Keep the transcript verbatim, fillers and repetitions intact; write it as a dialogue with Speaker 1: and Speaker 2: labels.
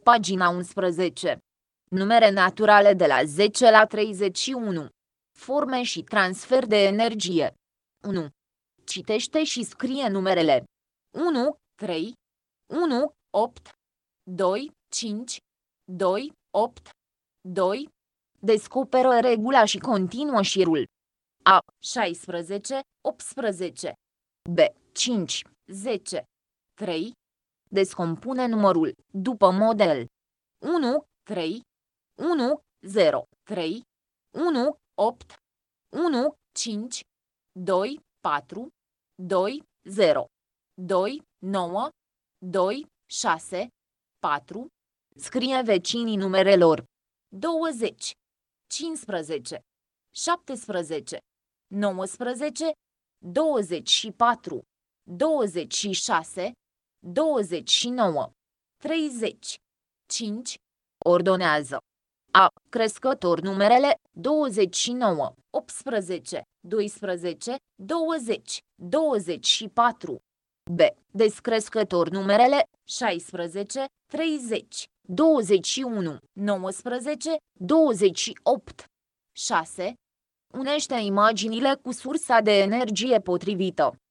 Speaker 1: Pagina unsprezece. Numere naturale de la zece la treizeci și unu. Forme și transfer de energie. unu. Citește și scrie numerele unu, trei, unu, opt, doi, cinci, doi, opt, doi. Descoperă regula și continuă șirul. A. șaisprezece, optsprezece. B. cinci, zece, trei. Descompune numărul, după model. unu, trei, unu, zero, trei, unu, opt, unu, cinci, doi, patru, doi, zero, doi, nouă, doi, șase, patru. Scrie vecinii numerelor douăzeci, cincisprezece, șaptesprezece, nouăsprezece, douăzeci și patru, douăzeci și șase, douăzeci și nouă, treizeci, cinci. Ordonează. A. Crescător numerele douăzeci și nouă, optsprezece, doisprezece, douăzeci, douăzeci și patru. B. Descrescător numerele șaisprezece, treizeci, douăzeci și unu, nouăsprezece, douăzeci și opt. șase. Unește imaginile cu sursa de energie potrivită.